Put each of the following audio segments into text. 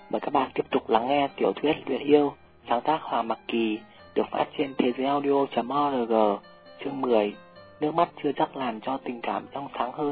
Mời các bạn tiếp tục lắng nghe tiểu thuyết Luyện Yêu, sáng tác Hoàng Mặc Kỳ, được phát trên thế giới audio.org. Chương 10. Nước mắt chưa chắc làm cho tình cảm trong sáng hơn.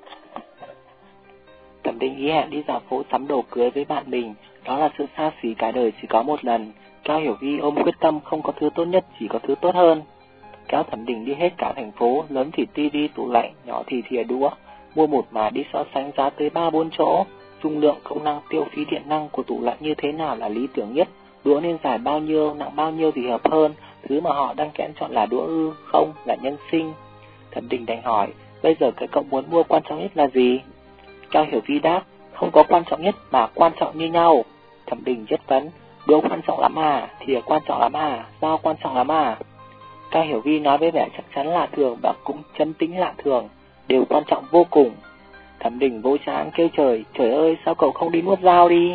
Thẩm Định ý hẹn đi dạo phố sắm đồ cưới với bạn mình, đó là sự xa xỉ cả đời chỉ có một lần. Cao Hiểu Vi ôm quyết tâm không có thứ tốt nhất, chỉ có thứ tốt hơn. Kéo Thẩm Định đi hết cả thành phố, lớn thì tivi, tủ lạnh, nhỏ thì thìa đũa, mua một mà đi so sánh giá tới 3-4 chỗ. Dung lượng, công năng, tiêu phí điện năng của tủ lạnh như thế nào là lý tưởng nhất, đũa nên dài bao nhiêu, nặng bao nhiêu thì hợp hơn, thứ mà họ đang kén chọn là đũa ư, không, là nhân sinh. Thẩm Định đành hỏi, bây giờ cái cậu muốn mua quan trọng nhất là gì? Cao Hiểu Vi đáp, không có quan trọng nhất mà quan trọng như nhau. Thẩm Định chất vấn, đũa quan trọng lắm à, thìa quan trọng lắm à, dao quan trọng lắm à? Cao Hiểu Vi nói với vẻ chắc chắn lạ thường và cũng chấn tĩnh lạ thường, đều quan trọng vô cùng. Thẩm Định vô trán kêu trời ơi sao cậu không đi nuốt dao đi?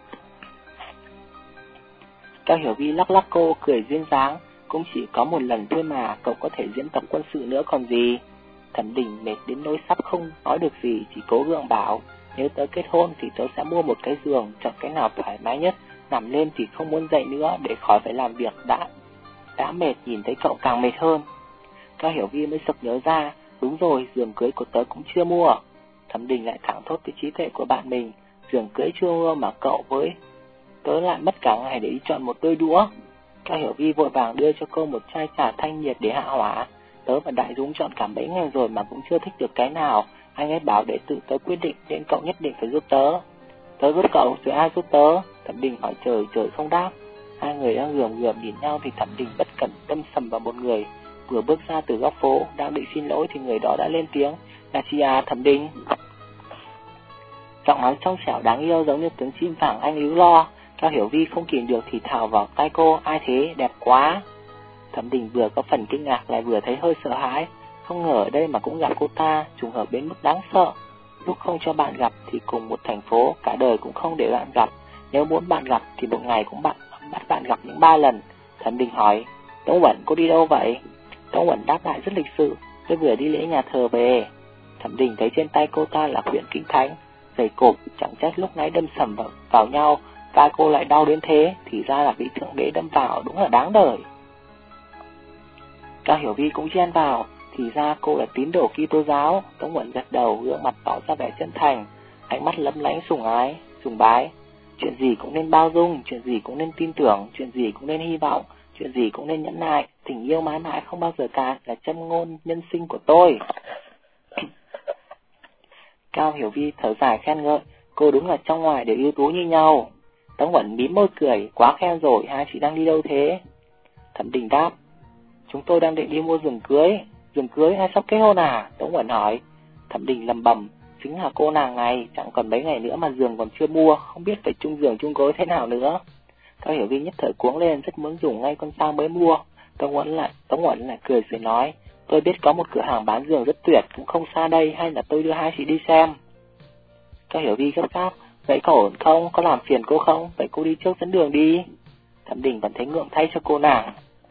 Cao Hiểu Vi lắc lắc cô cười duyên dáng, cũng chỉ có một lần thôi mà, cậu có thể diễn tập quân sự nữa còn gì. Thẩm Định mệt đến nỗi sắp không nói được gì, chỉ cố gượng bảo, nếu tớ kết hôn thì tớ sẽ mua một cái giường, chọn cái nào thoải mái nhất, nằm lên thì không muốn dậy nữa để khỏi phải làm việc đã mệt, nhìn thấy cậu càng mệt hơn. Cao Hiểu Vi mới sực nhớ ra, đúng rồi, giường cưới của tớ cũng chưa mua. Thẩm Định lại thẳng thốt với trí tuệ của bạn mình, giường cưới chưa mua mà cậu với tớ lại mất cả ngày để đi chọn một đôi đũa. Cao Hiểu Vi vội vàng đưa cho cô một chai trà thanh nhiệt để hạ hỏa. Tớ và Đại Dũng chọn cả mấy ngày rồi mà cũng chưa thích được cái nào, anh ấy bảo để tự tớ quyết định nên cậu nhất định phải giúp tớ. Tớ giúp cậu rồi ai giúp tớ? Thẩm Định hỏi trời không đáp. Hai người đang gườm nhìn nhau thì Thẩm Định bất cẩn đâm sầm vào một người. Vừa bước ra từ góc phố, đang định xin lỗi thì người đó đã lên tiếng, là chị à Thẩm Định. Giọng nói trong trẻo đáng yêu giống như tiếng chim vàng anh líu lo. Cao Hiểu Vi không kìm được thì thào vào tai cô, ai thế, đẹp quá. Thẩm Định vừa có phần kinh ngạc lại vừa thấy hơi sợ hãi, không ngờ ở đây mà cũng gặp cô ta, trùng hợp đến mức đáng sợ. Lúc không cho bạn gặp thì cùng một thành phố, cả đời cũng không để bạn gặp. Nếu muốn bạn gặp thì một ngày cũng bắt bạn gặp những 3 lần. Thẩm Định hỏi, Tống Uẩn cô đi đâu vậy? Tống Uẩn đáp lại rất lịch sự, tôi vừa đi lễ nhà thờ về. Thẩm Định thấy trên tay cô ta là quyển kinh thánh, giày cộp, chẳng trách lúc nãy đâm sầm vào nhau, vai cô lại đau đến thế, thì ra là bị Thượng Đế đâm vào, đúng là đáng đời. Cao Hiểu Vi cũng chen vào, thì ra cô là tín đồ Kitô giáo. Tống Uẩn gật đầu, gương mặt tỏ ra vẻ chân thành, ánh mắt lấm lánh sùng bái. Chuyện gì cũng nên bao dung, chuyện gì cũng nên tin tưởng, chuyện gì cũng nên hy vọng, chuyện gì cũng nên nhẫn nại, tình yêu mãi mãi không bao giờ cạn là châm ngôn nhân sinh của tôi. Cao Hiểu Vi thở dài khen ngợi, cô đúng là trong ngoài đều ưu tú như nhau. Tống Uẩn mím môi cười, quá khen rồi, hai chị đang đi đâu thế? Thẩm Định đáp, chúng tôi đang định đi mua giường cưới hay sắp kết hôn à? Tống Uẩn hỏi. Thẩm Định lầm bầm, chính là cô nàng này, chẳng còn mấy ngày nữa mà giường còn chưa mua, không biết phải chung giường chung gối thế nào nữa. Cao Hiểu Vi nhất thời cuống lên, rất muốn dùng ngay con dao mới mua. Tống Uẩn lại cười rồi nói, tôi biết có một cửa hàng bán giường rất tuyệt, cũng không xa đây, hay là tôi đưa hai chị đi xem. Cao Hiểu Vi gấp gáp, vậy cậu ổn không, có làm phiền cô không, vậy cô đi trước dẫn đường đi. Thẩm Định vẫn thấy ngượng thay cho cô nàng.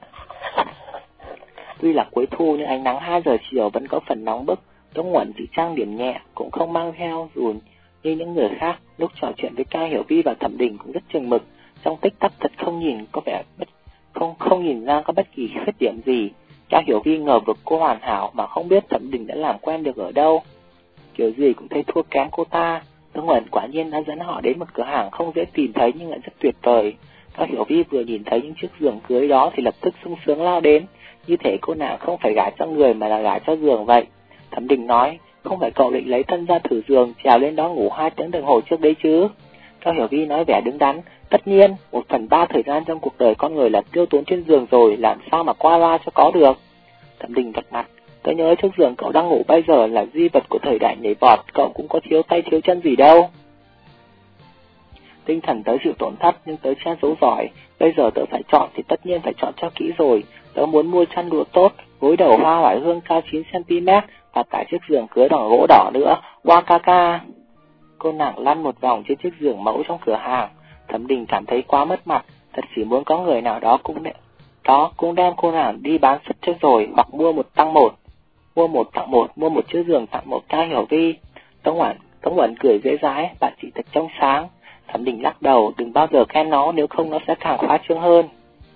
Tuy là cuối thu nhưng ánh nắng 2 giờ chiều vẫn có phần nóng bức. Tống Uẩn chỉ trang điểm nhẹ, cũng không mang theo dù như những người khác. Lúc trò chuyện với Cao Hiểu Vi và Thẩm Định cũng rất chừng mực, trong tích tắc thật không nhìn ra có bất kỳ khuyết điểm gì. Cao Hiểu Vi ngờ vực cô hoàn hảo mà không biết Thẩm Định đã làm quen được ở đâu, kiểu gì cũng thấy thua kém cô ta. Tống Uẩn quả nhiên đã dẫn họ đến một cửa hàng không dễ tìm thấy nhưng lại rất tuyệt vời. Cao Hiểu Vi vừa nhìn thấy những chiếc giường cưới đó thì lập tức sung sướng lao đến, như thể cô nàng không phải gả cho người mà là gả cho giường vậy. Thẩm Định nói, không phải cậu định lấy thân ra thử giường, trèo lên đó ngủ 2 tiếng đồng hồ trước đấy chứ? Cao Hiểu Vi nói vẻ đứng đắn, tất nhiên, 1/3 thời gian trong cuộc đời con người là tiêu tốn trên giường rồi, làm sao mà qua loa cho có được. Thẩm Định gật mặt, tớ nhớ chiếc giường cậu đang ngủ bây giờ là di vật của thời đại nhảy vọt, cậu cũng có thiếu tay thiếu chân gì đâu. Tinh thần tớ chịu tổn thất nhưng tớ che giấu giỏi, bây giờ tớ phải chọn thì tất nhiên phải chọn cho kỹ rồi. Tớ muốn mua chăn đùa tốt, gối đầu hoa oải hương cao 9cm và cả chiếc giường cưới bằng gỗ đỏ nữa, hoa ca ca. Cô nàng lăn một vòng trên chiếc giường mẫu trong cửa hàng. Thẩm Định cảm thấy quá mất mặt, thật chỉ muốn có người nào đó cũng đem cô nàng đi bán sứt cho rồi, hoặc mua một tặng một, mua một chiếc giường tặng một. Cao Hiểu Vi. Tống Uẩn cười dễ dãi, bạn chị thật trong sáng. Thẩm Đình lắc đầu, đừng bao giờ khen nó, nếu không nó sẽ càng khoa trương hơn.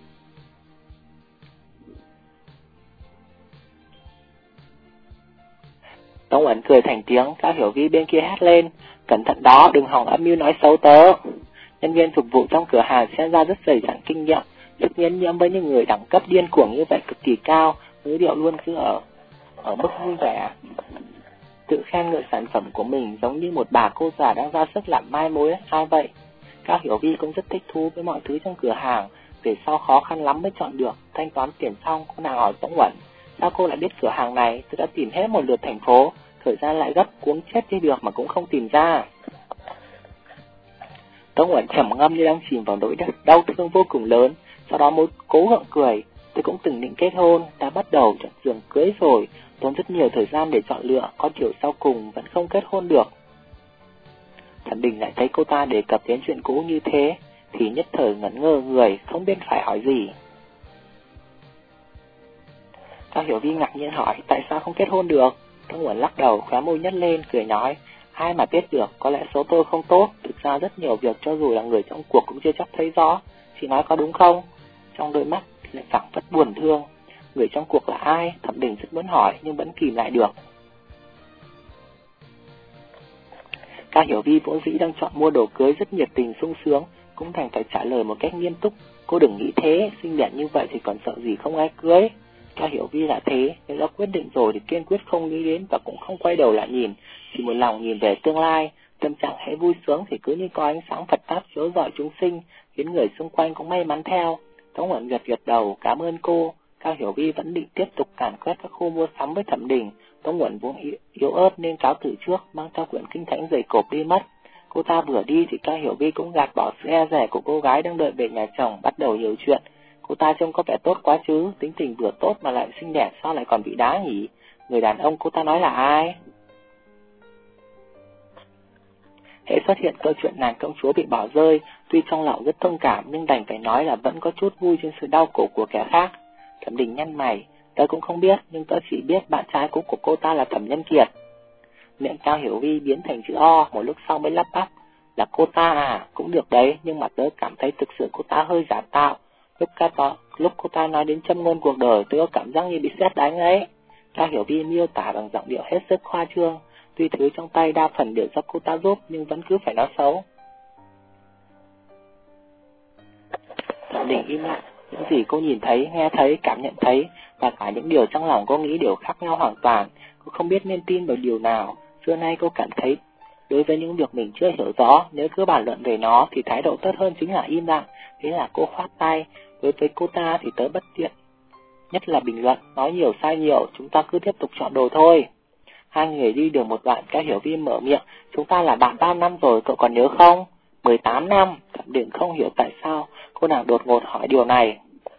Tống Uẩn cười thành tiếng, Cao Hiểu Vi bên kia hét lên, cẩn thận đó, đừng hòng âm mưu nói xấu tớ. Nhân viên phục vụ trong cửa hàng xem ra rất dày dặn kinh nghiệm, sức miễn nhiễm với những người đẳng cấp điên cuồng như vậy cực kỳ cao, ngữ điệu luôn cứ ở mức vui vẻ. Tự khen ngợi sản phẩm của mình giống như một bà cô già đang ra sức làm mai mối ai vậy. Cao Hiểu Vi cũng rất thích thú với mọi thứ trong cửa hàng, về sau khó khăn lắm mới chọn được. Thanh toán tiền xong, cô nàng hỏi Tống Uẩn, sao cô lại biết cửa hàng này? Tôi đã tìm hết một lượt thành phố, thời gian lại gấp cuống chết đi được mà cũng không tìm ra. Tống Uẩn trầm ngâm như đang chìm vào nỗi đau thương vô cùng lớn, sau đó mới cố gượng cười. Tôi cũng từng định kết hôn, đã bắt đầu chọn giường cưới rồi, tốn rất nhiều thời gian để chọn lựa, có điều sau cùng vẫn không kết hôn được. Thẩm Đình lại thấy cô ta đề cập đến chuyện cũ như thế, thì nhất thời ngẩn ngơ người, không biết phải hỏi gì. Cao Hiểu Vi ngạc nhiên hỏi, tại sao không kết hôn được? Tống Uẩn lắc đầu, khóe môi nhếch lên, cười nói, ai mà biết được, có lẽ số tôi không tốt, thực ra rất nhiều việc cho dù là người trong cuộc cũng chưa chắc thấy rõ, chị nói có đúng không? Trong đôi mắt lại phảng phất buồn thương. Người trong cuộc là ai? Thẩm Đình rất muốn hỏi nhưng vẫn kìm lại được. Cao Hiểu Vi vốn dĩ đang chọn mua đồ cưới rất nhiệt tình sung sướng, cũng thành phải trả lời một cách nghiêm túc. Cô đừng nghĩ thế, xinh đẹp như vậy thì còn sợ gì không ai cưới. Cao Hiểu Vi là thế, nếu đã quyết định rồi thì kiên quyết không nghĩ đến và cũng không quay đầu lại nhìn, chỉ một lòng nhìn về tương lai. Tâm trạng hãy vui sướng thì cứ như có ánh sáng Phật Pháp chiếu rọi chúng sinh, khiến người xung quanh cũng may mắn theo. Tống Uẩn gật đầu, cảm ơn cô. Cao Hiểu Vi vẫn định tiếp tục càn quét các khu mua sắm với Thẩm Đình. Tống Uẩn vốn yếu ớt nên cáo từ trước, mang theo quyển kinh thánh dày cộp đi mất. Cô ta vừa đi thì Cao Hiểu Vi cũng gạt bỏ sự e dè của cô gái đang đợi về nhà chồng, bắt đầu nhiều chuyện. Cô ta trông có vẻ tốt quá chứ, tính tình vừa tốt mà lại xinh đẹp, sao lại còn bị đá nhỉ? Người đàn ông cô ta nói là ai? Hễ xuất hiện câu chuyện nàng công chúa bị bỏ rơi, tuy trong lòng rất thông cảm nhưng đành phải nói là vẫn có chút vui trên sự đau khổ của kẻ khác. Thẩm Đình nhăn mày, tớ cũng không biết, nhưng tớ chỉ biết bạn trai cũ của cô ta là Thẩm Nhân Kiệt. Miệng Cao Hiểu Vi biến thành chữ O, một lúc sau mới lắp bắp, là cô ta à, cũng được đấy, nhưng mà tớ cảm thấy thực sự cô ta hơi giả tạo. Lúc cô ta nói đến châm ngôn cuộc đời, tớ có cảm giác như bị sét đánh ấy. Cao Hiểu Vi miêu tả bằng giọng điệu hết sức khoa trương, tuy thứ trong tay đa phần đều do cô ta giúp nhưng vẫn cứ phải nói xấu. Thẩm Đình im lặng, những gì cô nhìn thấy, nghe thấy, cảm nhận thấy và cả những điều trong lòng cô nghĩ đều khác nhau hoàn toàn. Cô không biết nên tin vào điều nào. Xưa nay cô cảm thấy đối với những việc mình chưa hiểu rõ, nếu cứ bàn luận về nó thì thái độ tốt hơn chính là im lặng. Thế là cô khoát tay, đối với cô ta thì tớ bất tiện, nhất là bình luận, nói nhiều sai nhiều, chúng ta cứ tiếp tục chọn đồ thôi. Hai người đi được một đoạn, Cao Hiểu Vi mở miệng, chúng ta là bạn bao năm rồi, cậu còn nhớ không? 18 năm, Thẩm Đình không hiểu tại sao cô nàng đột ngột hỏi điều này.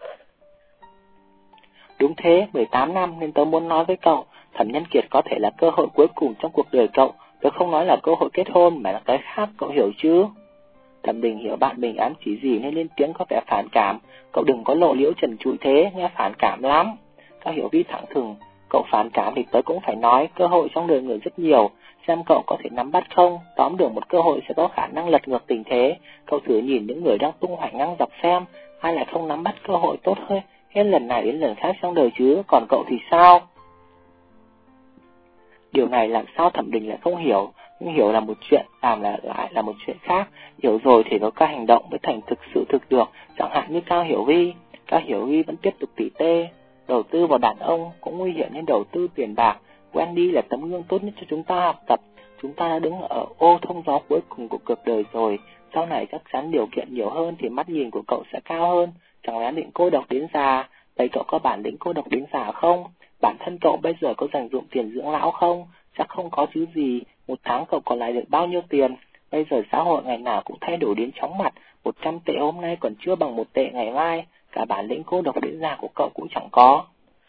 Đúng thế, 18 năm nên tớ muốn nói với cậu, Thẩm Nhân Kiệt có thể là cơ hội cuối cùng trong cuộc đời cậu, tớ không nói là cơ hội kết hôn mà là cái khác, cậu hiểu chứ? Thẩm Đình hiểu bạn mình ám chỉ gì nên lên tiếng có vẻ phản cảm, cậu đừng có lộ liễu trần trụi thế, nghe phản cảm lắm. Cao Hiểu Vi thẳng thừng, cậu phản cảm thì tớ cũng phải nói, cơ hội trong đời người rất nhiều, xem cậu có thể nắm bắt không, tóm được một cơ hội sẽ có khả năng lật ngược tình thế, cậu thử nhìn những người đang tung hoành ngang dọc xem, ai lại không nắm bắt cơ hội tốt hơn, hết lần này đến lần khác trong đời chứ, còn cậu thì sao? Điều này làm sao Thẩm Đình lại không hiểu, nhưng hiểu là một chuyện, làm lại là một chuyện khác, hiểu rồi thì có các hành động mới thành thực sự thực được, chẳng hạn như Cao Hiểu Vi. Cao Hiểu Vi vẫn tiếp tục tỉ tê, đầu tư vào đàn ông cũng nguy hiểm như đầu tư tiền bạc, Wendy là tấm gương tốt nhất cho chúng ta học tập, chúng ta đã đứng ở ô thông gió cuối cùng của cuộc đời rồi, sau này chắc chắn điều kiện nhiều hơn thì mắt nhìn của cậu sẽ cao hơn, chẳng lẽ định cô độc đến già, vậy cậu có bản lĩnh cô độc đến già không? Bản thân cậu bây giờ có dành dụm tiền dưỡng lão không? Chắc không có chứ gì, một tháng cậu còn lại được bao nhiêu tiền? Bây giờ xã hội ngày nào cũng thay đổi đến chóng mặt, 100 tệ hôm nay còn chưa bằng 1 tệ ngày mai, cả bản lĩnh cô độc đến già của cậu cũng chẳng có.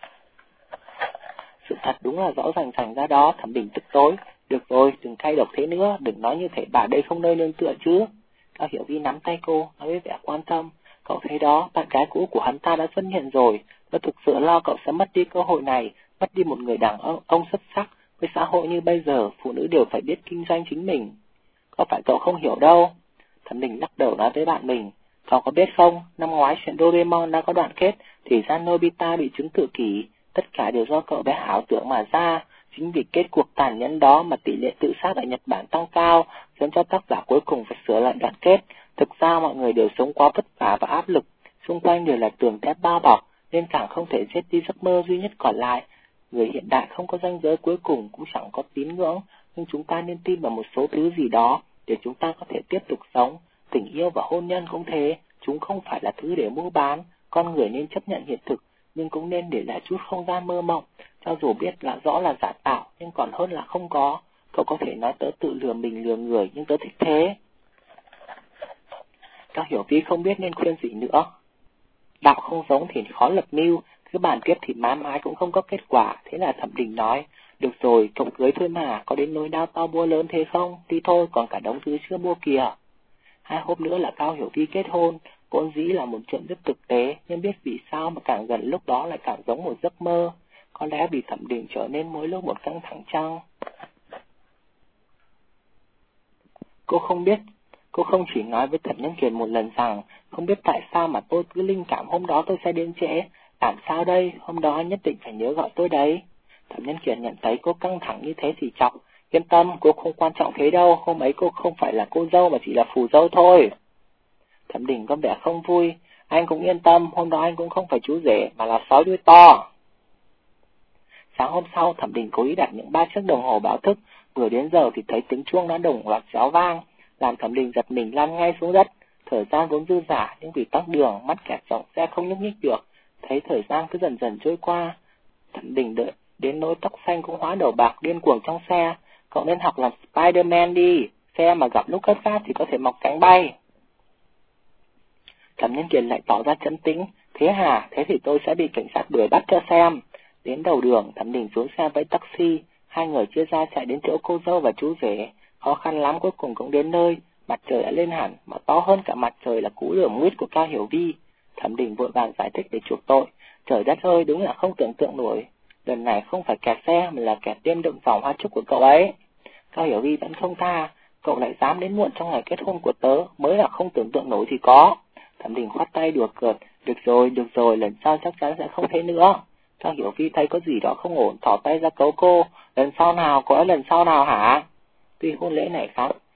Sự thật đúng là rõ ràng ra đó, Thẩm Đình tức tối. Được rồi, đừng cay độc thế nữa, đừng nói như thể bà đây không nơi nương tựa chứ. Cao Hiểu Vi nắm tay cô, nói với vẻ quan tâm. Cậu thấy đó, bạn gái cũ của hắn ta đã xuất hiện rồi. Tôi thực sự lo cậu sẽ mất đi cơ hội này, mất đi một người đàn ông xuất sắc. Với xã hội như bây giờ, phụ nữ đều phải biết kinh doanh chính mình. Có phải cậu không hiểu đâu? Thẩm Đình lắc đầu nói với bạn mình, cậu có biết không, năm ngoái chuyện Doraemon đã có đoạn kết, thì ra Nobita bị chứng tự kỷ, tất cả đều do cậu bé ảo tưởng mà ra. Chính vì kết cuộc tàn nhẫn đó mà tỷ lệ tự sát ở Nhật Bản tăng cao, dẫn cho tác giả cuối cùng phải sửa lại đoạn kết. Thực ra mọi người đều sống quá vất vả và áp lực, xung quanh đều là tường thép bao bọc, nên càng không thể giết đi giấc mơ duy nhất còn lại. Người hiện đại không có ranh giới cuối cùng, cũng chẳng có tín ngưỡng, nhưng chúng ta nên tin vào một số thứ gì đó để chúng ta có thể tiếp tục sống. Tình yêu và hôn nhân cũng thế, chúng không phải là thứ để mua bán. Con người nên chấp nhận hiện thực, nhưng cũng nên để lại chút không gian mơ mộng, cho dù biết là rõ là giả tạo, nhưng còn hơn là không có. Cậu có thể nói tớ tự lừa mình lừa người, nhưng tớ thích thế. Cao Hiểu Vi không biết nên khuyên gì nữa. Đạo không giống thì khó lập mưu, cứ bàn tiếp thì mãi mãi cũng không có kết quả. Thế là Thẩm Đình nói, được rồi, cậu cưới thôi mà, có đến nỗi đao to búa lớn thế không? Đi thôi, còn cả đống thứ chưa mua kìa. 2 hôm nữa là Cao Hiểu Vi kết hôn, vốn dĩ là một chuyện rất thực tế, nhưng biết vì sao mà càng gần lúc đó lại càng giống một giấc mơ. Có lẽ vì Thẩm Đình trở nên mỗi lúc một căng thẳng chăng? Cô không chỉ nói với Thẩm Nhân Kiệt một lần rằng, không biết tại sao mà tôi cứ linh cảm hôm đó tôi sẽ đến trễ. Làm sao đây, hôm đó nhất định phải nhớ gọi tôi đấy. Thẩm Nhân Kiệt nhận thấy cô căng thẳng như thế thì chọc. Yên tâm, cô không quan trọng thế đâu, hôm ấy cô không phải là cô dâu mà chỉ là phù dâu thôi. Thẩm Đình có vẻ không vui. Anh cũng yên tâm, hôm đó anh cũng không phải chú rể mà là sói đuôi to. Sáng hôm sau, Thẩm Đình cố ý đặt những 3 chiếc đồng hồ báo thức, vừa đến giờ thì thấy tiếng chuông đã đồng loạt réo vang, làm Thẩm Đình giật mình lăn ngay xuống đất. Thời gian vốn dư dả, nhưng vì tắc đường, mắt kẹt trong xe không nhúc nhích được, thấy thời gian cứ dần dần trôi qua. Thẩm Đình đợi đến nỗi tóc xanh cũng hóa đầu bạc điên cuồng trong xe. Cậu nên học làm Spider-Man đi, xe mà gặp lúc gấp gáp thì có thể mọc cánh bay. Thẩm Nhân Kiệt lại tỏ ra trấn tĩnh, thế hả, thế thì tôi sẽ bị cảnh sát đuổi bắt cho xem. Đến đầu đường, Thẩm Đình xuống xe với taxi, 2 người chia ra chạy đến chỗ cô dâu và chú rể. Khó khăn lắm cuối cùng cũng đến nơi, mặt trời đã lên hẳn, mà to hơn cả mặt trời là cú lửa nguyết của Cao Hiểu Vi. Thẩm Đình vội vàng giải thích để chuộc tội, trời đất ơi, đúng là không tưởng tượng nổi. Lần này không phải kẹt xe mà là kẹt đêm đựng vòng hoa trúc của cậu ấy. Cao Hiểu Vi vẫn không tha, cậu lại dám đến muộn trong ngày kết hôn của tớ, mới là không tưởng tượng nổi thì có. Thẩm Đình khoát tay đùa cợt, được rồi, lần sau chắc chắn sẽ không thế nữa. Cao Hiểu Vi thấy có gì đó không ổn, thỏ tay ra cấu cô, lần sau nào, có lần sau nào hả? Tuy hôn lễ này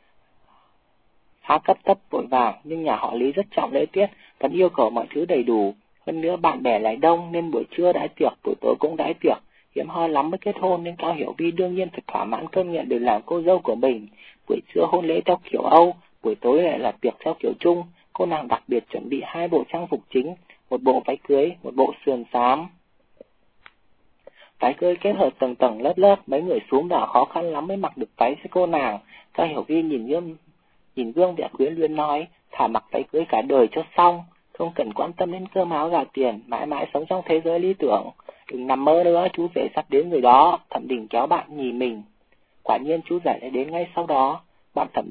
khá cấp tấp vội vàng, nhưng nhà họ Lý rất trọng lễ tiết, vẫn yêu cầu mọi thứ đầy đủ. Hơn nữa bạn bè lại đông nên buổi trưa đãi tiệc, buổi tối cũng đãi tiệc. Hiếm hoi lắm mới kết hôn nên Cao Hiểu Vi đương nhiên phải thỏa mãn cơn nghiện để làm cô dâu của mình. Buổi trưa hôn lễ theo kiểu Âu, buổi tối lại là tiệc theo kiểu Trung. Cô nàng đặc biệt chuẩn bị 2 bộ trang phục chính, một bộ váy cưới, một bộ sườn xám. Váy cưới kết hợp tầng tầng lớp lớp, mấy người xuống vào khó khăn lắm mới mặc được váy cho cô nàng. Cao Hiểu Vi nhìn gương vẻ quyến luyến nói, thả mặc váy cưới cả đời cho xong, không cần quan tâm đến cơm áo gạo tiền, mãi mãi sống trong thế giới lý tưởng. Đừng nằm mơ nữa, chú rể sắp đến rồi đó. Thẩm Đình kéo bạn nhìn mình. Quả nhiên chú rể lại đến ngay sau đó. Bọn Thẩm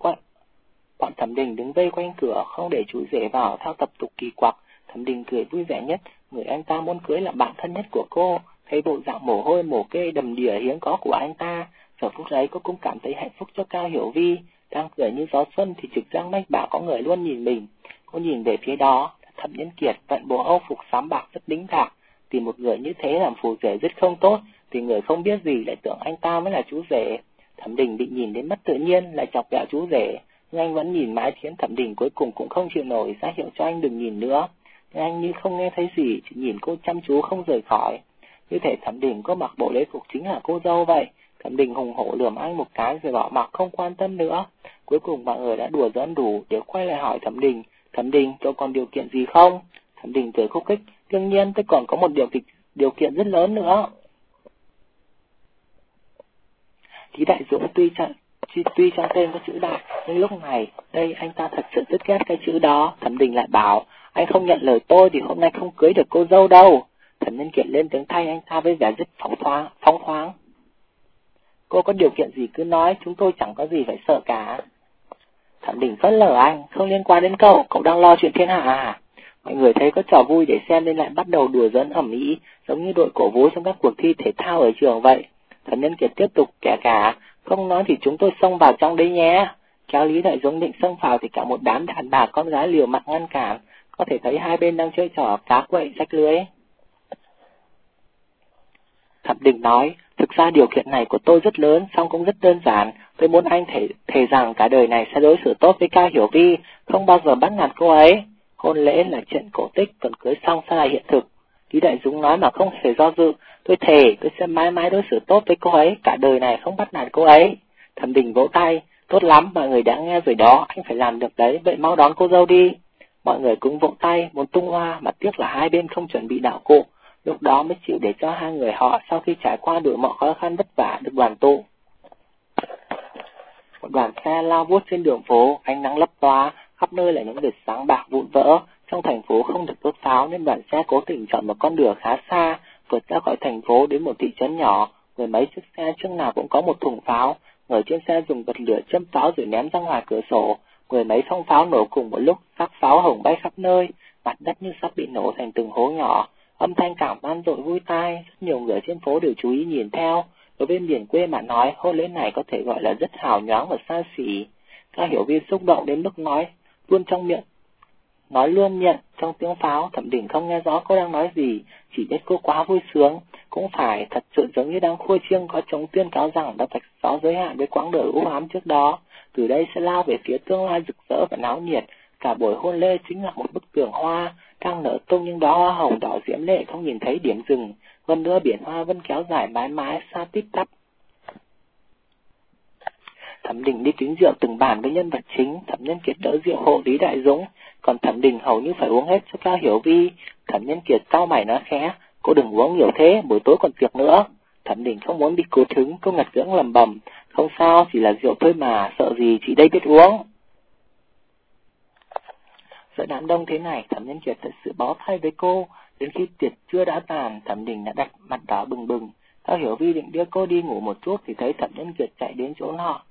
Đình đứng vây quanh cửa, không để chú rể vào theo tập tục kỳ quặc. Thẩm Đình cười vui vẻ nhất, người anh ta muốn cưới là bạn thân nhất của cô. Thấy bộ dạng mồ hôi mồ kê đầm đìa hiếm có của anh ta, giờ phút ấy cô cũng cảm thấy hạnh phúc cho Cao Hiểu Vi. Đang cười như gió xuân thì trực giác mách bảo có người luôn nhìn mình. Cô nhìn về phía đó, Thẩm Nhân Kiệt vận bộ âu phục xám bạc rất đĩnh đạc. Tìm một người như thế làm phù rể rất không tốt, vì người không biết gì lại tưởng anh ta mới là chú rể. Thẩm Đình bị nhìn đến mất tự nhiên, lại chọc ghẹo chú rể, nhưng anh vẫn nhìn mãi khiến Thẩm Đình cuối cùng cũng không chịu nổi, ra hiệu cho anh đừng nhìn nữa. Nhưng anh như không nghe thấy gì, chỉ nhìn cô chăm chú không rời khỏi. Như thể Thẩm Đình có mặc bộ lễ phục chính là cô dâu vậy. Thẩm Đình hùng hổ lườm anh một cái rồi bỏ mặc không quan tâm nữa. Cuối cùng mọi người đã đùa giỡn đủ để quay lại hỏi Thẩm Đình, cậu còn điều kiện gì không? Thẩm Đình cười khúc khích, đương nhiên tôi còn có một điều kiện rất lớn nữa. Lý Đại Dũng tuy trong tên có chữ đại, nhưng lúc này đây anh ta thật sự rất ghét cái chữ đó. Thẩm Đình lại bảo, anh không nhận lời tôi thì hôm nay không cưới được cô dâu đâu. Thẩm Nhân Kiệt lên tiếng thay anh ta với vẻ rất phóng khoáng. Cô có điều kiện gì cứ nói, chúng tôi chẳng có gì phải sợ cả. Thẩm Đình phớt lờ anh, không liên quan đến cậu đang lo chuyện thiên hạ à? Mọi người thấy có trò vui để xem nên lại bắt đầu đùa giỡn ầm ĩ, giống như đội cổ vũ trong các cuộc thi thể thao ở trường vậy. Thẩm Nhân Kiệt tiếp tục kể cả, không nói thì chúng tôi xông vào trong đấy nhé. kéo Lý Đại Dũng định xông vào thì cả một đám đàn bà con gái liều mạng ngăn cản, có thể thấy hai bên đang chơi trò cá quậy rách lưới. Thẩm Đình nói, thực ra điều kiện này của tôi rất lớn, song cũng rất đơn giản. Tôi muốn anh thề rằng cả đời này sẽ đối xử tốt với Cao Hiểu Vi, không bao giờ bắt nạt cô ấy. Hôn lễ là chuyện cổ tích, còn cưới xong sẽ là hiện thực. Lý Đại Dũng nói mà không hề do dự, tôi thề tôi sẽ mãi mãi đối xử tốt với cô ấy, cả đời này không bắt nạt cô ấy. Thẩm Đình vỗ tay, tốt lắm, mọi người đã nghe rồi đó, anh phải làm được đấy, vậy mau đón cô dâu đi. Mọi người cũng vỗ tay, muốn tung hoa, mà tiếc là hai bên không chuẩn bị đạo cụ. Lúc đó mới chịu để cho hai người họ sau khi trải qua đủ mọi khó khăn vất vả được đoàn tụ. Một đoàn xe lao vút trên đường phố, ánh nắng lấp loá, khắp nơi là những vệt sáng bạc vụn vỡ. Trong thành phố không được đốt pháo nên đoàn xe cố tình chọn một con đường khá xa, vượt ra khỏi thành phố đến một thị trấn nhỏ. Mười mấy chiếc xe trước nào cũng có một thùng pháo, người trên xe dùng bật lửa châm pháo rồi ném ra ngoài cửa sổ. Mười mấy phong pháo nổ cùng một lúc, sắc pháo hồng bay khắp nơi, mặt đất như sắp bị nổ thành từng hố nhỏ. Âm thanh cảm vang dội vui tai, rất nhiều người trên phố đều chú ý nhìn theo. Đối với miền quê mà nói, hôn lễ này có thể gọi là rất hào nhoáng và xa xỉ. Cao Hiểu Vi xúc động đến mức nói luôn miệng trong tiếng pháo. Thẩm Đình không nghe rõ cô đang nói gì, chỉ biết cô quá vui sướng. Cũng phải, thật sự giống như đang khua chiêng có trống tuyên cáo rằng đã vạch rõ giới hạn với quãng đời u ám trước đó. Từ đây sẽ lao về phía tương lai rực rỡ và náo nhiệt. Cả buổi hôn lễ chính là một bức tường hoa, đang nở tung những đóa hoa hồng đỏ diễm lệ không nhìn thấy điểm dừng. Hơn nữa biển hoa vẫn kéo dài mãi mãi xa tít tắp. Thẩm Đình đi kính rượu từng bàn với nhân vật chính. Thẩm Nhân Kiệt đỡ rượu hộ Lý Đại Dũng, còn Thẩm Đình hầu như phải uống hết cho Cao Hiểu Vi. Thẩm Nhân Kiệt cau mày nói khẽ, cô đừng uống nhiều thế, buổi tối còn tiệc nữa. Thẩm Đình không muốn bị cố hứng, cô ngặt ngưỡng lẩm bẩm, không sao, chỉ là rượu thôi mà, sợ gì, chị đây biết uống. Giữa đám đông thế này, Thẩm Nhân Kiệt thật sự bó tay với cô. Đến khi tiệc chưa đã tàn, Thẩm Đình đã đặt mặt đỏ bừng bừng. Cao Hiểu Vi định đưa cô đi ngủ một chút thì thấy Thẩm Nhân Kiệt chạy đến chỗ họ,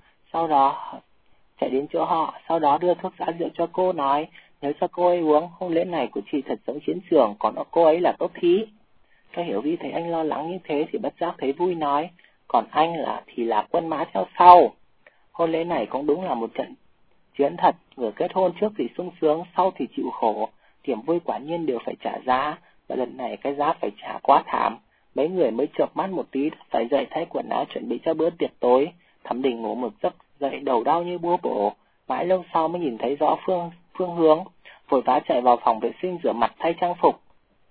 sau đó đưa thuốc giã rượu cho cô, nói, nhớ cho cô ấy uống, hôn lễ này của chị thật giống chiến trường, còn cô ấy là tốt thí. Cao Hiểu Vi thấy anh lo lắng như thế thì bất giác thấy vui, nói, còn anh thì là quân mã theo sau. Hôn lễ này cũng đúng là một trận chiến thật, vừa kết hôn trước thì sung sướng, sau thì chịu khổ, niềm vui quả nhiên đều phải trả giá, và lần này cái giá phải trả quá thảm. Mấy người mới chợp mắt một tí phải dậy thay quần áo chuẩn bị cho bữa tiệc tối. Thẩm Đình ngủ một giấc dậy đầu đau như búa bổ, mãi lâu sau mới nhìn thấy rõ phương hướng, vội vã chạy vào phòng vệ sinh rửa mặt thay trang phục.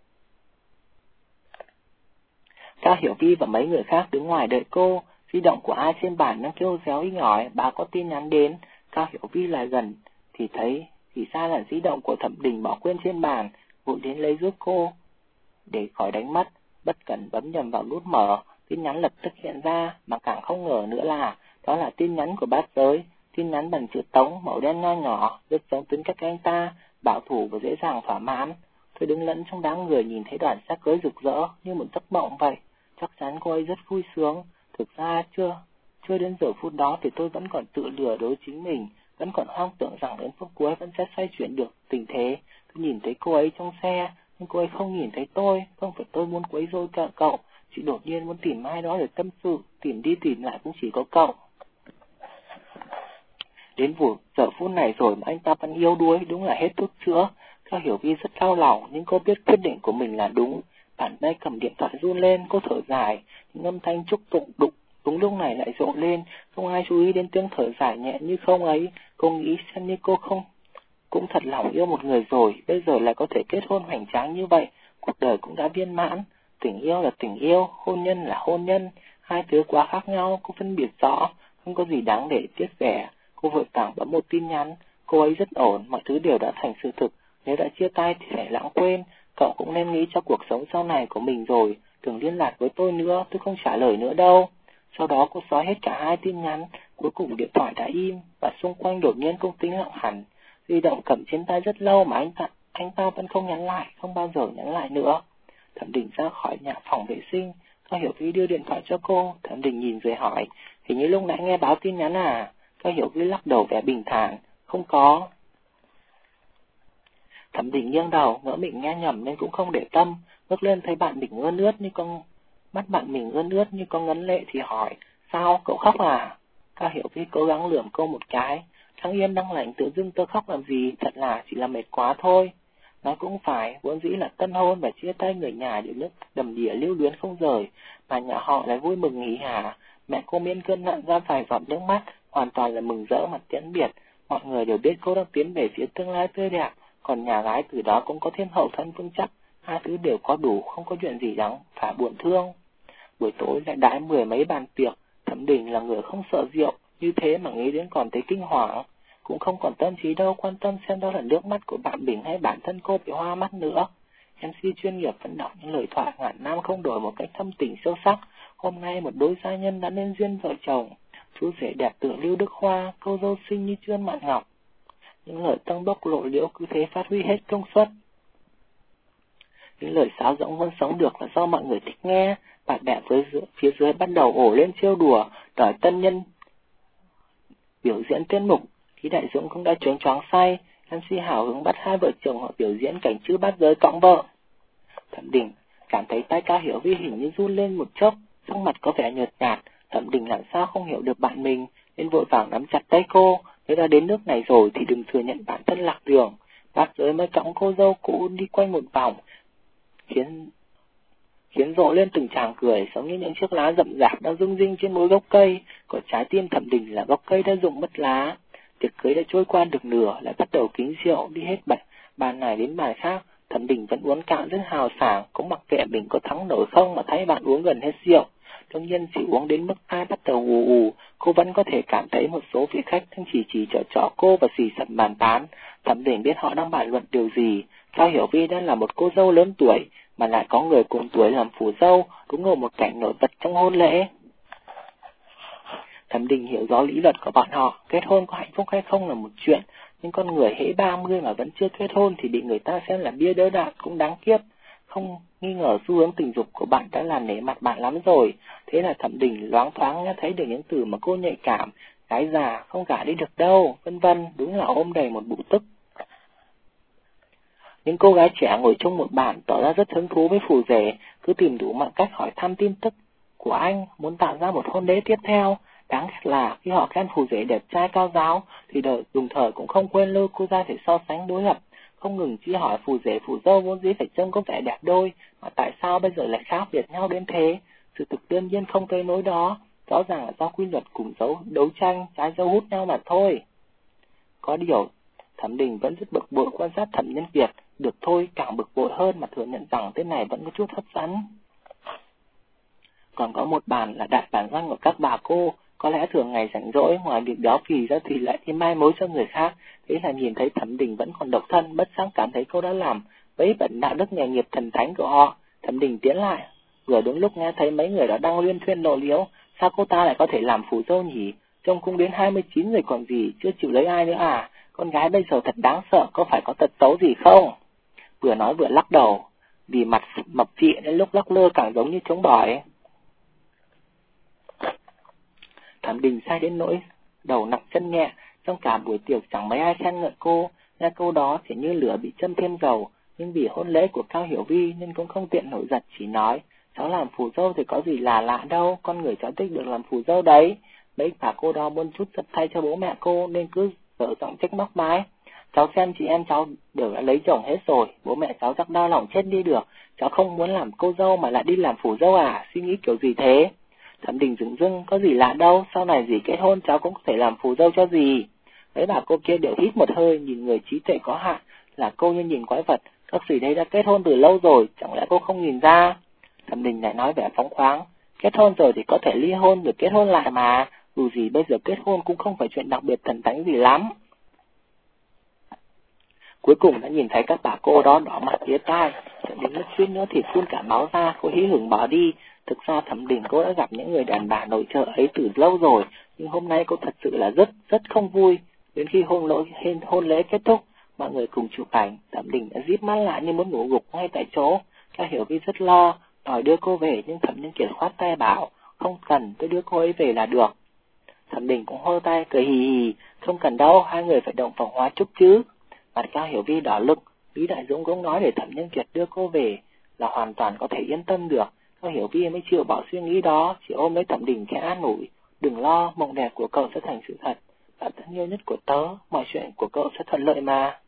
Cao Hiểu Vi và mấy người khác đứng ngoài đợi cô. Di động của ai trên bàn đang kêu réo inh ỏi, bà có tin nhắn đến. Cao Hiểu Vi lại gần thì ra là di động của Thẩm Đình bỏ quên trên bàn, vội đến lấy giúp cô. Để khỏi đánh mất, bất cẩn bấm nhầm vào nút mở, tin nhắn lập tức hiện ra, mà càng không ngờ nữa là đó là tin nhắn của Bát Giới. Tin nhắn bằng chữ Tống, màu đen nho nhỏ, rất giống tính cách anh ta, bảo thủ và dễ dàng thỏa mãn. Tôi đứng lẫn trong đám người nhìn thấy đoàn xe cưới rực rỡ như một giấc mộng vậy. Chắc chắn cô ấy rất vui sướng. Thực ra chưa đến giờ phút đó thì tôi vẫn còn tự lừa dối chính mình, vẫn còn hoang tưởng rằng đến phút cuối vẫn sẽ xoay chuyển được tình thế. Tôi nhìn thấy cô ấy trong xe, nhưng cô ấy không nhìn thấy tôi. Không phải tôi muốn quấy rối cậu, chỉ đột nhiên muốn tìm ai đó để tâm sự, tìm đi tìm lại cũng chỉ có cậu. Đến giờ phút này rồi mà anh ta vẫn yếu đuối, đúng là hết thuốc chữa. Cao Hiểu Vi rất đau lòng, nhưng cô biết quyết định của mình là đúng. Bàn tay cầm điện thoại run lên, cô thở dài, những âm thanh chúc tụng đụng đúng lúc này lại rộ lên. Không ai chú ý đến tiếng thở dài nhẹ như không ấy. Cô nghĩ xem như cô không cũng thật lòng yêu một người rồi, bây giờ lại có thể kết hôn hoành tráng như vậy, cuộc đời cũng đã viên mãn. Tình yêu là tình yêu, hôn nhân là hôn nhân, hai thứ quá khác nhau, cô phân biệt rõ, không có gì đáng để tiếc rẻ. Cô vội vàng bấm một tin nhắn, cô ấy rất ổn, mọi thứ đều đã thành sự thực, nếu đã chia tay thì phải lãng quên, cậu cũng nên nghĩ cho cuộc sống sau này của mình rồi, đừng liên lạc với tôi nữa, tôi không trả lời nữa đâu. Sau đó cô xóa hết cả hai tin nhắn, cuối cùng điện thoại đã im, và xung quanh đột nhiên không tĩnh lặng hẳn. Di động cầm trên tay rất lâu mà anh ta vẫn không nhắn lại, không bao giờ nhắn lại nữa. Thẩm Đình ra khỏi phòng vệ sinh, Cao Hiểu Vi đưa điện thoại cho cô. Thẩm Đình nhìn rồi hỏi, hình như lúc nãy nghe báo tin nhắn à? Cao Hiểu Vi lắc đầu vẻ bình thản, không có. Thẩm Đình nghiêng đầu, ngỡ mình nghe nhầm nên cũng không để tâm, ngước lên thấy bạn mình ươn ướt như con mắt bạn mình ươn ướt như con ngấn lệ thì hỏi, sao cậu khóc à? Cao Hiểu Vi cố gắng lườm cô một cái, Khang Yên đang lạnh tự dưng tôi khóc làm gì, thật là chỉ là mệt quá thôi. Nói cũng phải, vốn dĩ là tân hôn và chia tay người nhà đều nước đầm đìa lưu luyến không rời, mà nhà họ lại vui mừng hỉ hả. Mẹ cô miễn cơn nặn ra vài giọt nước mắt, hoàn toàn là mừng rỡ mặt tiễn biệt. Mọi người đều biết cô đang tiến về phía tương lai tươi đẹp, còn nhà gái từ đó cũng có thêm hậu thân vững chắc. Hai thứ đều có đủ, không có chuyện gì đáng phải buồn thương. Buổi tối lại đãi 10 mấy bàn tiệc. Thẩm Đình là người không sợ rượu, như thế mà nghĩ đến còn thấy kinh hoàng. Cũng không còn tâm trí đâu quan tâm xem đó là nước mắt của bạn mình hay bản thân cô bị hoa mắt nữa. MC chuyên nghiệp vận động những lời thoại ngàn năm không đổi một cách thâm tình sâu sắc. Hôm nay một đôi gia nhân đã nên duyên vợ chồng. Chú rể đẹp tựa Lưu Đức Hoa, cô dâu xinh như Trương Mạn Ngọc. Những lời tăng bốc lộ liễu cứ thế phát huy hết công suất. Những lời sáo rỗng vẫn sống được là do mọi người thích nghe. Bạn bè phía dưới bắt đầu ổ lên trêu đùa, đòi tân nhân biểu diễn tiết mục. Lý Đại Dũng cũng đã choáng choáng say. MC hào hứng bắt hai vợ chồng họ biểu diễn cảnh chữ bát giới cõng vợ. Thẩm Đình cảm thấy tay Cao Hiểu Vi hình như run lên một chốc, sắc mặt có vẻ nhợt nhạt. Thẩm Đình làm sao không hiểu được bạn mình, nên vội vàng nắm chặt tay cô. Nếu đã đến nước này rồi thì đừng thừa nhận bản thân lạc đường. Bát giới mới cõng cô dâu cũ đi quanh một vòng, khiến rộ lên từng tràng cười, giống như những chiếc lá rậm rạp đang rung rinh trên mỗi gốc cây. Còn trái tim Thẩm Đình là gốc cây đã rụng mất lá. Tiệc cưới đã trôi qua được nửa, lại bắt đầu kính rượu đi hết bàn này đến bàn khác. Thẩm Đình vẫn uống cạn rất hào sảng, cũng mặc kệ mình có thắng nổi không mà thấy bạn uống gần hết rượu. Đương nhiên chỉ uống đến mức ai bắt đầu ù ù, cô vẫn có thể cảm thấy một số vị khách đang chỉ trỏ cô và xì xầm bàn tán. Thẩm Đình biết họ đang bàn luận điều gì. Cao Hiểu Vi đang là một cô dâu lớn tuổi, mà lại có người cùng tuổi làm phù dâu, đúng là một cảnh nổi bật trong hôn lễ. Thẩm Đình hiểu rõ lý luật của bọn họ, kết hôn có hạnh phúc hay không là một chuyện, nhưng con người hễ 30 mà vẫn chưa kết hôn thì bị người ta xem là bia đỡ đạn cũng đáng kiếp. Không nghi ngờ xu hướng tình dục của bạn đã làm nể mặt bạn lắm rồi. Thế là Thẩm Đình loáng thoáng nghe thấy được những từ mà cô nhạy cảm, gái già không gả đi được đâu, vân vân, đúng là ôm đầy một bụng tức. Những cô gái trẻ ngồi chung một bàn tỏ ra rất hứng thú với phù rể, cứ tìm đủ mọi cách hỏi thăm tin tức của anh, muốn tạo ra một hôn lễ tiếp theo. Đáng ghét là khi họ khen phù rể đẹp trai cao giáo thì đời dùng thời cũng không quên lôi cô ra để so sánh đối lập, không ngừng chỉ hỏi phù rể phù dâu vốn dĩ phải trông có vẻ đẹp đôi, mà tại sao bây giờ lại khác biệt nhau đến thế. Sự thực đương nhiên không tới nỗi đó, rõ ràng là do quy luật cùng đấu tranh trái dâu hút nhau mà thôi. Có điều Thẩm Đình vẫn rất bực bội quan sát Thẩm Nhân Kiệt, được thôi càng bực bội hơn mà thừa nhận rằng tên này vẫn có chút hấp dẫn. Còn có một bàn là đại bản doanh của các bà cô, có lẽ thường ngày rảnh rỗi ngoài việc béo phì ra thì lại đi mai mối cho người khác. Thế là nhìn thấy Thẩm Đình vẫn còn độc thân, bất giác cảm thấy cô đã làm vấy bẩn đạo đức nghề nghiệp thần thánh của họ. Thẩm Đình tiến lại, vừa đúng lúc nghe thấy mấy người đó đang luyên thuyên lộ liễu, sao cô ta lại có thể làm phù dâu nhỉ? Trông cũng đến 29 rồi còn gì, chưa chịu lấy ai nữa à? Con gái bây giờ thật đáng sợ, có phải có tật xấu gì không? Vừa nói vừa lắc đầu, vì mặt mập chị đến lúc lắc lơ càng giống như trống bỏi. Thẩm Đình sai đến nỗi đầu nặng chân nhẹ, trong cả buổi tiệc chẳng mấy ai khen ngợi cô. Nghe câu đó thì như lửa bị châm thêm dầu, nhưng vì hôn lễ của Cao Hiểu Vi nên cũng không tiện nổi giật, chỉ nói cháu làm phù dâu thì có gì là lạ đâu, con người cháu thích được làm phù dâu đấy. Mấy bà cô đó muốn chút giật thay cho bố mẹ cô nên cứ dở giọng trách móc mãi. Cháu xem chị em cháu đều đã lấy chồng hết rồi, bố mẹ cháu chắc đau lòng chết đi được. Cháu không muốn làm cô dâu mà lại đi làm phù dâu à, suy nghĩ kiểu gì thế? Thẩm Đình dửng dưng, có gì lạ đâu, sau này gì kết hôn cháu cũng có thể làm phù dâu cho gì. Mấy bà cô kia đều hít một hơi, nhìn người trí tuệ có hạn, là cô như nhìn quái vật. Các gì đây đã kết hôn từ lâu rồi, chẳng lẽ cô không nhìn ra? Thẩm Đình lại nói vẻ phóng khoáng, kết hôn rồi thì có thể ly hôn rồi kết hôn lại mà, dù gì bây giờ kết hôn cũng không phải chuyện đặc biệt thần thánh gì lắm. Cuối cùng đã nhìn thấy các bà cô đó đỏ mặt tía tai, đến lúc suýt nữa thì phun cả máu ra, cô hí hửng bỏ đi. Thực ra Thẩm Đình cô đã gặp những người đàn bà nội trợ ấy từ lâu rồi, nhưng hôm nay cô thật sự là rất không vui. Đến khi hôn lễ kết thúc, mọi người cùng chụp ảnh, Thẩm Đình đã díp mắt lại như muốn ngủ gục ngay tại chỗ. Cao Hiểu Vi rất lo, đòi đưa cô về, nhưng Thẩm Nhân Kiệt khoát tay bảo, không cần, tôi đưa cô ấy về là được. Thẩm Đình cũng hô tay cười hì hì, không cần đâu, hai người phải động phòng hóa chút chứ. Mặt Cao Hiểu Vi đỏ lực, Lý Đại Dũng cũng nói để Thẩm Nhân Kiệt đưa cô về là hoàn toàn có thể yên tâm được. Cao Hiểu Vi mới chịu bỏ suy nghĩ đó, chỉ ôm lấy Thẩm Đình khẽ an ủi, đừng lo, mộng đẹp của cậu sẽ thành sự thật. Và bạn thân yêu nhất của tớ, mọi chuyện của cậu sẽ thuận lợi mà.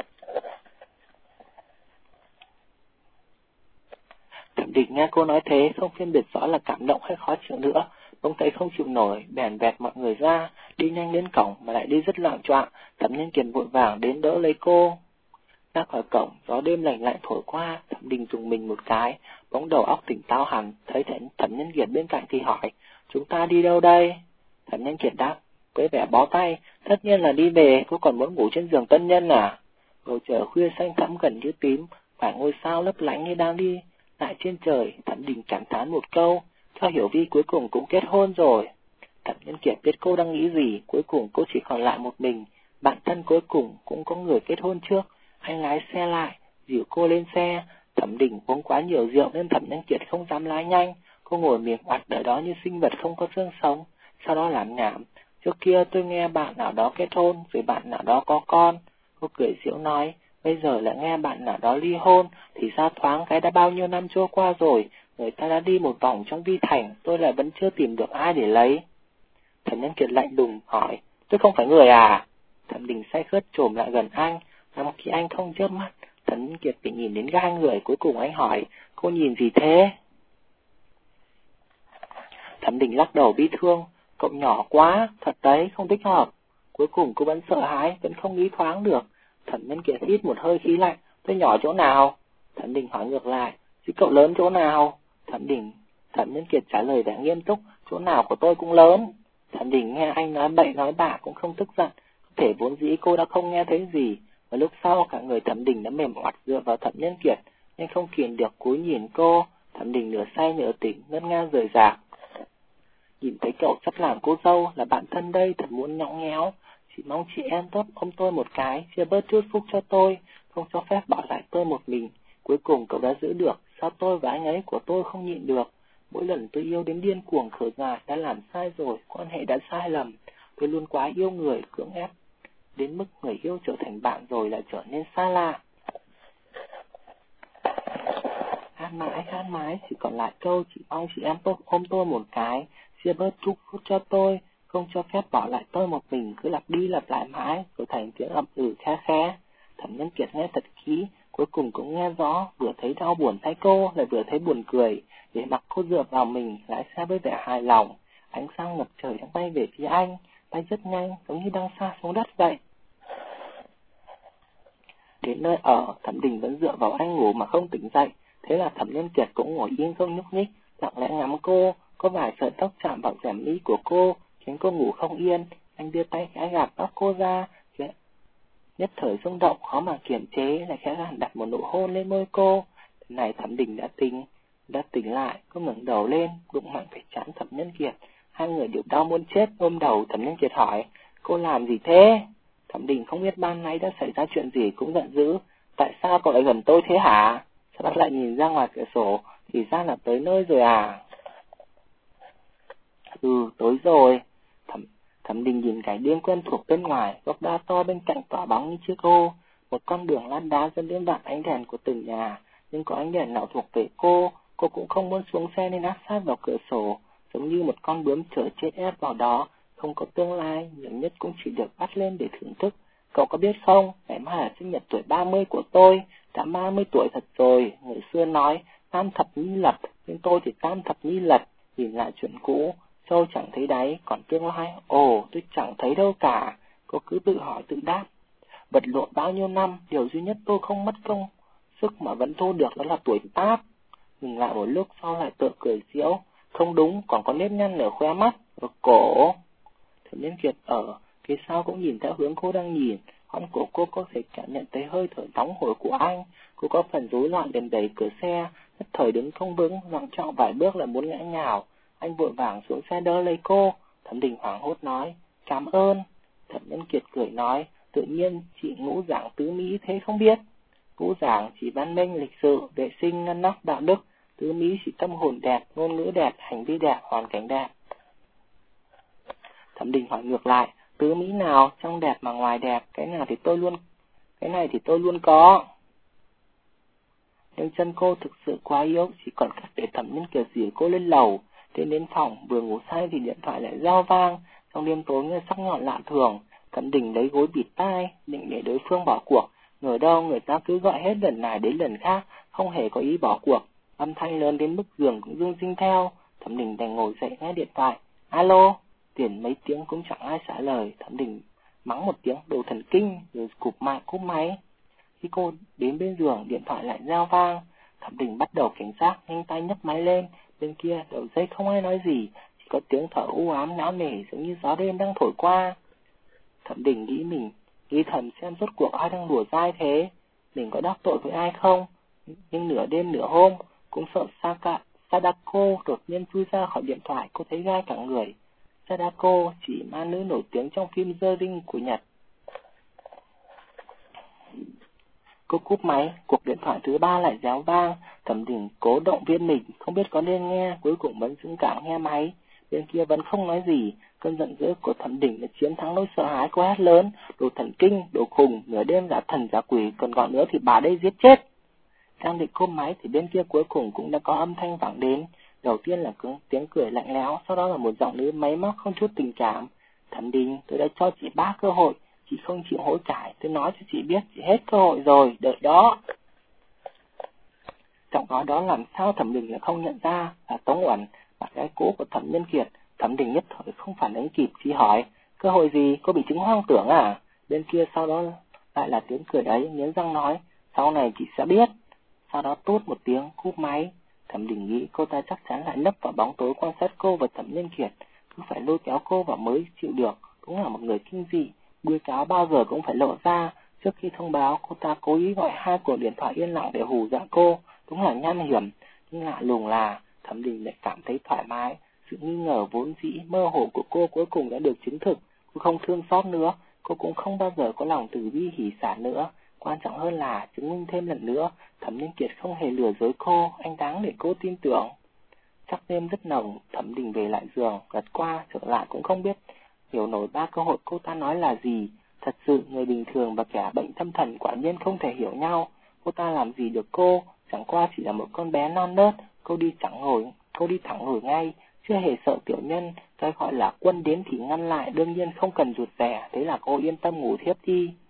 Thẩm Định nghe cô nói thế, không phân biệt rõ là cảm động hay khó chịu nữa, bỗng thấy không chịu nổi, bèn vẹt mọi người ra, đi nhanh đến cổng mà lại đi rất loạng choạng. Thẩm Nhân Kiệt vội vàng đến đỡ lấy cô. Ra khỏi cổng, gió đêm lạnh lạnh thổi qua, Thẩm Đình dùng mình một cái, bỗng đầu óc tỉnh táo hẳn, thấy Thẩm Nhân Kiệt bên cạnh thì hỏi, chúng ta đi đâu đây? Thẩm Nhân Kiệt đáp, với vẻ bó tay, tất nhiên là đi về, cô còn muốn ngủ trên giường tân nhân à? Bầu trời khuya xanh thẳm gần như tím, phải ngôi sao lấp lánh như đang đi lại trên trời. Thẩm Đình cảm thán một câu, cho Hiểu Vi cuối cùng cũng kết hôn rồi. Thẩm Nhân Kiệt biết cô đang nghĩ gì, cuối cùng cô chỉ còn lại một mình, bạn thân cuối cùng cũng có người kết hôn trước. Anh lái xe lại, dìu cô lên xe. Thẩm Đình uống quá nhiều rượu nên Thẩm Nhân Kiệt không dám lái nhanh, cô ngồi miệng oặt ở đó như sinh vật không có xương sống. Sau đó làm nhảm, trước kia tôi nghe bạn nào đó kết hôn, rồi bạn nào đó có con. Cô cười giễu nói, bây giờ lại nghe bạn nào đó ly hôn, thì sao thoáng cái đã bao nhiêu năm trôi qua rồi, người ta đã đi một vòng trong vi thành, tôi lại vẫn chưa tìm được ai để lấy. Thẩm Nhân Kiệt lạnh lùng hỏi, tôi không phải người à? Thẩm Đình say khướt trồm lại gần anh, nằm khi anh không chớp mắt. Thẩm Nhân Kiệt phải nhìn đến gai người, cuối cùng anh hỏi, cô nhìn gì thế? Thẩm Đình lắc đầu bi thương, cậu nhỏ quá, thật đấy, không thích hợp. Cuối cùng cô vẫn sợ hãi, vẫn không nghĩ thoáng được. Thẩm Nhân Kiệt hít một hơi khí lạnh, tôi nhỏ chỗ nào? Thẩm Đình hỏi ngược lại, chứ cậu lớn chỗ nào? Thẩm Nhân Kiệt trả lời vẻ nghiêm túc, chỗ nào của tôi cũng lớn. Thẩm Đình nghe anh nói bậy nói bạ cũng không tức giận, có thể vốn dĩ cô đã không nghe thấy gì. Và lúc sau cả người Thẩm Đình đã mềm oặt dựa vào Thẩm Nhân Kiệt, nên không kiềm được cúi nhìn cô. Thẩm Đình nửa say nửa tỉnh, ngất ngang rời rạc. Nhìn thấy cậu sắp làm cô dâu là bạn thân đây, thật muốn nhõng nhẽo. Chỉ mong chị em tốt ôm tôi một cái, chia bớt chút phúc cho tôi, không cho phép bỏ lại tôi một mình. Cuối cùng cậu đã giữ được, sao tôi và anh ấy của tôi không nhịn được. Mỗi lần tôi yêu đến điên cuồng khở ngại, đã làm sai rồi, quan hệ đã sai lầm. Tôi luôn quá yêu người, cưỡng ép đến mức người yêu trở thành bạn rồi lại trở nên xa lạ. Hát mãi, chỉ còn lại câu chỉ mong chị em tốt ôm tôi một cái, chia bớt chút phút cho tôi, không cho phép bỏ lại tôi một mình, cứ lặp đi lặp lại mãi, rồi thành tiếng ậm khe khẽ. Thẩm Nhân Kiệt nghe thật kỹ, cuối cùng cũng nghe rõ, vừa thấy đau buồn thay cô, lại vừa thấy buồn cười, để mặc cô dựa vào mình, lái xe với vẻ hài lòng. Ánh sáng ngập trời đang bay về phía anh, bay rất nhanh, giống như đang sa xuống đất vậy. Đến nơi ở, Thẩm Đình vẫn dựa vào anh ngủ mà không tỉnh dậy. Thế là Thẩm Nhân Kiệt cũng ngồi yên không nhúc nhích, lặng lẽ ngắm cô. Có vài sợi tóc chạm vào rèm mi của cô, khiến cô ngủ không yên. Anh đưa tay khẽ gạt tóc cô ra, nhất thời rung động khó mà kiềm chế, lại khẽ đặt một nụ hôn lên môi cô. Thế này Thẩm Đình đã tỉnh lại, cô ngẩng đầu lên, đụng mạnh phải chán Thẩm Nhân Kiệt. Hai người đều đau muốn chết, ôm đầu. Thẩm Nhân Kiệt hỏi, cô làm gì thế? Thẩm Đình không biết ban nãy đã xảy ra chuyện gì, cũng giận dữ. Tại sao cậu lại gần tôi thế hả? Sau đó lại nhìn ra ngoài cửa sổ, thì ra là tới nơi rồi à? Tối rồi. Thẩm Đình nhìn cái điên quen thuộc bên ngoài, gốc đa to bên cạnh tỏa bóng như chiếc ô. Một con đường lát đá dẫn đến đoạn ánh đèn của từng nhà, nhưng có ánh đèn nào thuộc về cô cũng không muốn xuống xe nên áp sát vào cửa sổ, giống như một con bướm chờ chết ép vào đó, không có tương lai, nhiều nhất cũng chỉ được bắt lên để thưởng thức. Cậu có biết không, ngày mai là sinh nhật tuổi 30 của tôi, đã 30 tuổi thật rồi. Người xưa nói, tam thập nhi lập, nhưng tôi thì tam thập nhi lật. Nhìn lại chuyện cũ, Châu chẳng thấy đáy, còn tương lai, tôi chẳng thấy đâu cả. Cô cứ tự hỏi tự đáp. Vật lộn bao nhiêu năm, điều duy nhất tôi không mất công sức mà vẫn thu được đó là tuổi tác. Ngừng lại một lúc sau lại tự cười giễu. Không đúng, còn có nếp nhăn ở khóe mắt, ở cổ. Thẩm Nhân Kiệt ở phía sau cũng nhìn theo hướng cô đang nhìn. Con cổ cô có thể cảm nhận thấy hơi thở nóng hổi của anh. Cô có phần rối loạn đèn đẩy cửa xe, nhất thời đứng không vững, loạng trọng vài bước là muốn ngã nhào. Anh vội vàng xuống xe đỡ lấy cô. Thẩm Đình hoảng hốt nói, cảm ơn. Thẩm Nhân Kiệt cười nói, tự nhiên chị ngũ giảng tứ mỹ thế không biết. Ngũ giảng chỉ văn minh, lịch sự, vệ sinh, ngăn nắp, đạo đức. Tứ mỹ chỉ tâm hồn đẹp, ngôn ngữ đẹp, hành vi đẹp, hoàn cảnh đẹp. Thẩm Đình hỏi ngược lại, tứ mỹ nào, trong đẹp mà ngoài đẹp, cái này thì tôi luôn có. Nhưng chân cô thực sự quá yếu, chỉ còn cách để Thẩm Nhân Kiệt dìu cô lên lầu. Đến phòng, vừa ngủ say thì điện thoại lại reo vang. Trong đêm tối nghe sắc nhọn lạ thường, Thẩm Đình lấy gối bịt tai, định để đối phương bỏ cuộc. Ngờ đâu người ta cứ gọi hết lần này đến lần khác, không hề có ý bỏ cuộc. Âm thanh lớn đến mức giường cũng rung rinh theo. Thẩm Đình đành ngồi dậy nghe điện thoại. Alo, tiền mấy tiếng cũng chẳng ai trả lời. Thẩm Đình mắng một tiếng đồ thần kinh rồi cúp máy. Khi cô đến bên giường, điện thoại lại reo vang. Thẩm Đình bắt đầu cảnh giác, nhanh tay nhấc máy lên. Bên kia đầu dây không ai nói gì, chỉ có tiếng thở u ám não nề giống như gió đêm đang thổi qua. Thẩm Đình nghĩ thầm xem rốt cuộc ai đang đùa dai thế. Mình có đắc tội với ai không? Nhưng nửa đêm nửa hôm, cũng sợ Sadako đột nhiên chui ra khỏi điện thoại. Cô thấy gai cả người. Sadako chỉ ma nữ nổi tiếng trong phim The Ring của Nhật. Cô cúp máy, cuộc điện thoại thứ 3 lại réo vang. Thẩm Đình cố động viên mình, không biết có nên nghe, cuối cùng vẫn dũng cảm nghe máy. Bên kia vẫn không nói gì. Cơn giận dữ của Thẩm Đình đã chiến thắng nỗi sợ hãi. Cô hét lớn, đồ thần kinh, đồ khùng, nửa đêm giả thần giả quỷ, còn gọi nữa thì bà đây giết chết. Đang định cúp máy thì bên kia cuối cùng cũng đã có âm thanh vẳng đến. Đầu tiên là tiếng cười lạnh lẽo, sau đó là một giọng nữ máy móc không chút tình cảm. Thẩm Đình, tôi đã cho chị 3 cơ hội, chị không chịu hối cải, tôi nói cho chị biết chị hết cơ hội rồi, đợi đó. Giọng nói đó làm sao Thẩm Đình lại không nhận ra là Tống Uẩn, bạn gái cũ của Thẩm Nhân Kiệt. Thẩm Đình nhất thời không phản ứng kịp, chỉ hỏi, cơ hội gì, cô bị chứng hoang tưởng à? Bên kia sau đó lại là tiếng cười đấy, nghiến răng nói, sau này chị sẽ biết. Sau đó tút một tiếng, cúp máy. Thẩm Đình nghĩ cô ta chắc chắn lại nấp vào bóng tối quan sát cô và Thẩm Nhân Kiệt, cứ phải lôi kéo cô vào mới chịu được. Cũng là một người kinh dị, bươi cáo bao giờ cũng phải lộ ra. Trước khi thông báo, cô ta cố ý gọi 2 cuộc điện thoại yên lặng để hù dọa cô. Đúng là nham hiểm, nhưng lạ lùng là Thẩm Đình lại cảm thấy thoải mái. Sự nghi ngờ vốn dĩ mơ hồ của cô cuối cùng đã được chứng thực. Cô không thương xót nữa, cô cũng không bao giờ có lòng từ bi hỉ xả nữa. Quan trọng hơn là chứng minh thêm lần nữa, Thẩm Nhân Kiệt không hề lừa dối cô, anh đáng để cô tin tưởng. Sắc đêm rất nồng, Thẩm Đình về lại giường, gật qua trở lại cũng không biết hiểu nổi 3 cơ hội cô ta nói là gì. Thật sự người bình thường và kẻ bệnh tâm thần quả nhiên không thể hiểu nhau. Cô ta làm gì được cô, chẳng qua chỉ là một con bé non nớt. Cô đi thẳng ngồi ngay, chưa hề sợ tiểu nhân. Cái gọi là quân đến thì ngăn lại, đương nhiên không cần rụt rè. Thế là cô yên tâm ngủ thiếp đi.